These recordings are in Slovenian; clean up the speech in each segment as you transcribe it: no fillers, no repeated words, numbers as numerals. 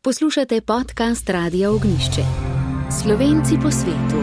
Poslušate podcast Radia Ognjišče. Slovenci po svetu.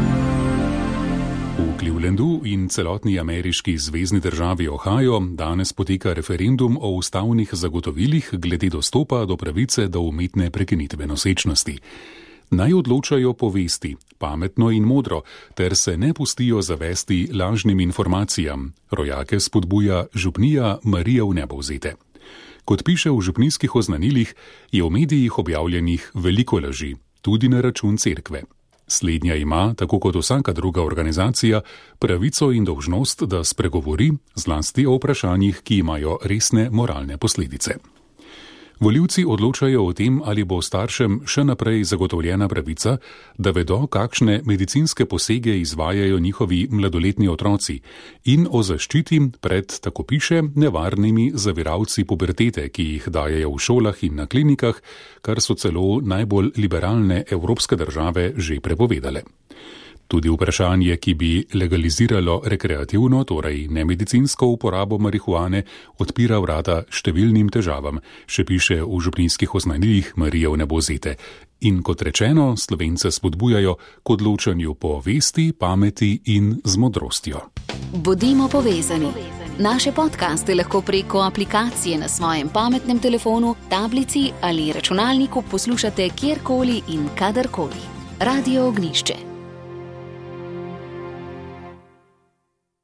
V Clevelandu in celotni ameriški zvezni državi Ohio danes poteka referendum o ustavnih zagotovilih glede dostopa do pravice do umetne prekinitve nosečnosti. Naj odločajo po vesti, pametno in modro, ter se ne pustijo zavesti lažnim informacijam, rojake spodbuja župnija Marija Vnebovzete. Kot piše v župnijskih oznanilih, je v medijih objavljenih veliko laži, tudi na račun cerkve. Slednja ima, tako kot vsaka druga organizacija, pravico in dolžnost, da spregovori zlasti o vprašanjih, ki imajo resne moralne posledice. Volivci odločajo o tem, ali bo staršem še naprej zagotovljena pravica, da vedo, kakšne medicinske posege izvajajo njihovi mladoletni otroci in o zaščiti pred, tako piše, nevarnimi zaviralci pubertete, ki jih dajejo v šolah in na klinikah, kar so celo najbolj liberalne evropske države že prepovedale. Tudi vprašanje, ki bi legaliziralo rekreativno, torej nemedicinsko uporabo marihuane, odpira vrata številnim težavam, še piše v župnijskih oznanilih Marija Vnebovzete. In kot rečeno, Slovence spodbujajo k odločanju po vesti, pameti in z modrostjo. Bodimo povezani. Naše podcaste lahko preko aplikacije na svojem pametnem telefonu, tablici ali računalniku poslušate kjerkoli in kadarkoli. Radio Ognjišče.